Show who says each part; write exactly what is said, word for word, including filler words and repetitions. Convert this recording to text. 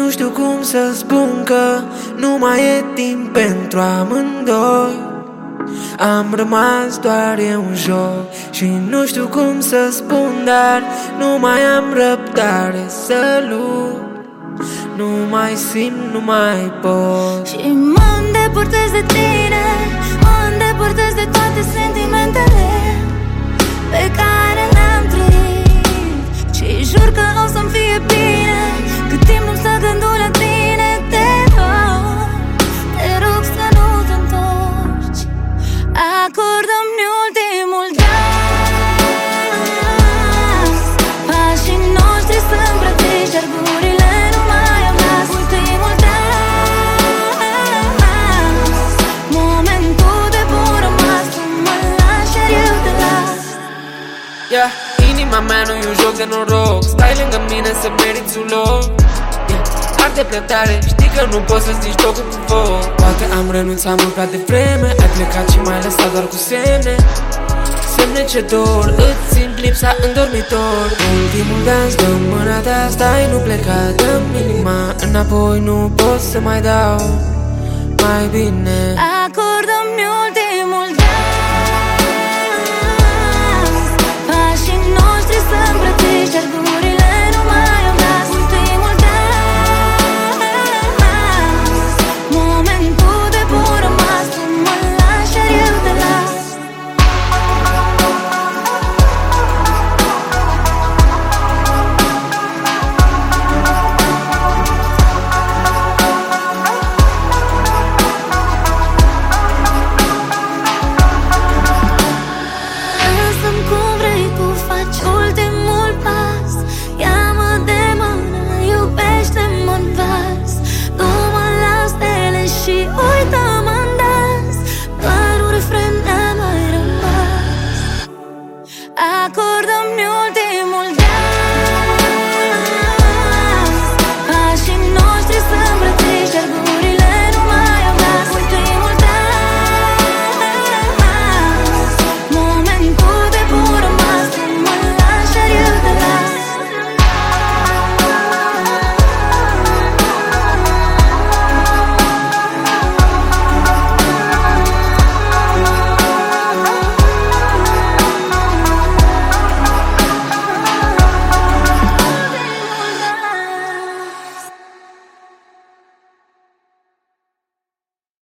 Speaker 1: nu știu cum să spun că nu mai e timp pentru amândoi. Am rămas doar eu un joc și nu știu cum să spun, dar nu mai am răbdare să lupt. Nu mai simt, nu mai pot.
Speaker 2: Și mă îndepărtez de tine, mă îndepărtez de toate sentimentele pe care le-am trăit. Și jur că o să-mi fie bine cât timp nu stă gândul la tine. Te rog, te rog să nu te întorci. Acordă-mi ultimul dans. Pașii noștri sunt îmbrățiși, dar gurile nu mai au glas. Ultimul dans, momentul de bun rămas. Tu mă lași, iar eu te las.
Speaker 1: Yeah, inima mea nu-i un joc de noroc. Stai lângă mine să meriți un loc. Yeah, arde prea tare, știi că nu poți să-ți nici tocul cu foc. Poate am renunțat mult prea devreme. Ai plecat și m-ai lăsat doar cu semne. Semne ce dor, îți simt lipsa în dormitor. Ultimul dans, dă mâna ta, stai, nu pleca. Dă-mi inima înapoi, nu pot să mai dau mai bine.